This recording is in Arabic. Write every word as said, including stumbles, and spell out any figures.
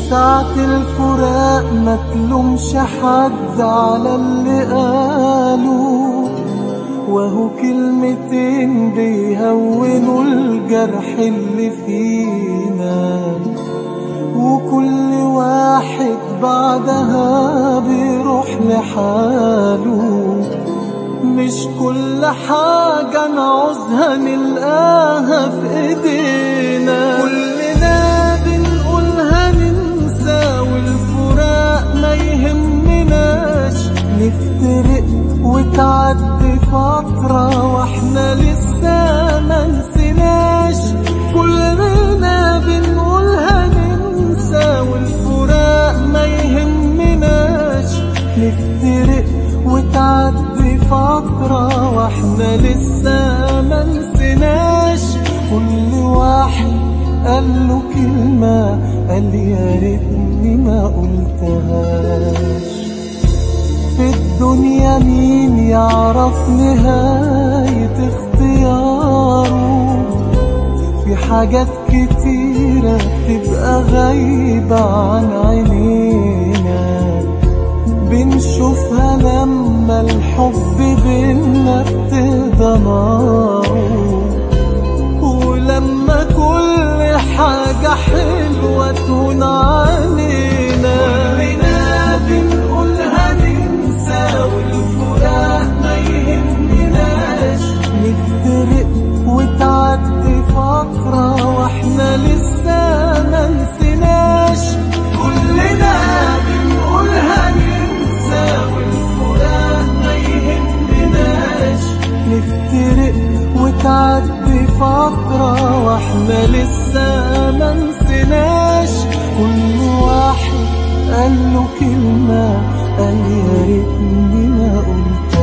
ساعة الفراق ما تلومش حد على اللي قالوا، وهو كلمتين بيهونوا الجرح اللي فينا، وكل واحد بعدها بيروح لحاله. مش كل حاجة نعوزها نلقاها في ايدينا، كلنا بنقولها ننسى والفراق ما يهمناش، نفترق وتعدي فترة واحنا لسه ما نسيناش. كلنا بنقولها ننسى والفراق ما يهمناش، نفترق وتعدي فترة واحنا لسه ما نسيناش. كل واحد قال له كلمة قال يا ريتني ما قلتهاش. في الدنيا مين يعرف نهاية اختياره، في حاجات كتيرة تبقى غايبة عن عينينا، بنشوفها لما الحب بينا ابتدى ناره، ولما كل حاجة حلوة تهون علينا. كلنا بنقولها ننسى والفراق ما يهمناش، نفترق وتعدي فترة واحنا لسه ما نسيناش. كلنا بنقولها ننسى والفراق ما يهمناش، نفترق وتعدي فترة واحنا لسه ما نسيناش. كل واحد قال له كلمة قال يا ريتني ما قلت